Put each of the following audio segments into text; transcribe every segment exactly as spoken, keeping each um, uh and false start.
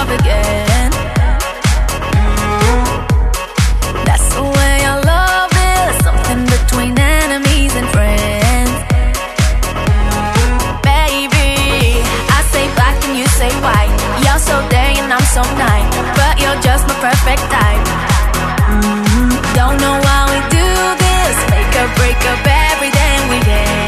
love again. Mm. That's the way I love it. Something between enemies and friends. Baby, I say black and you say white. You're so day and I'm so night, but you're just my perfect type. Mm. Don't know why we do this. Make up, break up every day we get.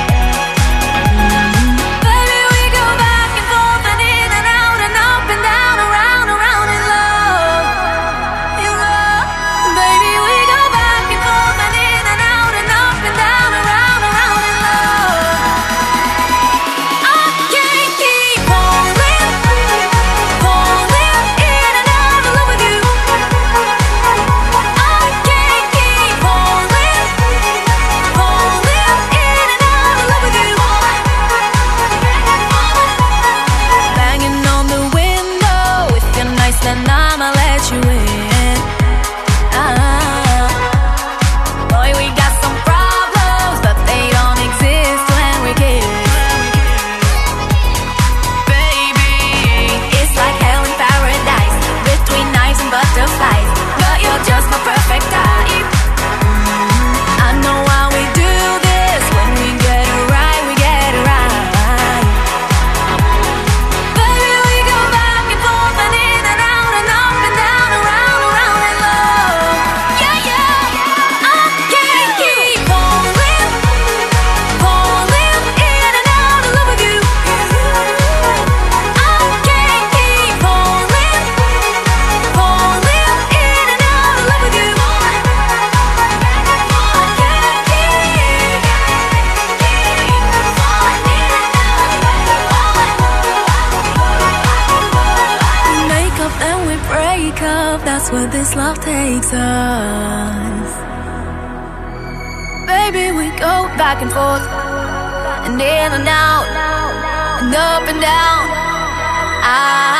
Then I'ma let you in. Ah, boy, we got some problems, but they don't exist when we kiss. Baby, it's like hell in paradise, between knives and butterflies, but you're just my perfect type. I know why we do this. When we get it right, we get it right. Baby, we go back and forth and in and out and up and down, around, around in love. Yeah, yeah. I can't keep falling, falling in and out of love with you. I can't keep falling, falling in and out of love with you. We make up and we break up, that's where this love takes us. Baby, we go back and forth, and in and out, and up and down. I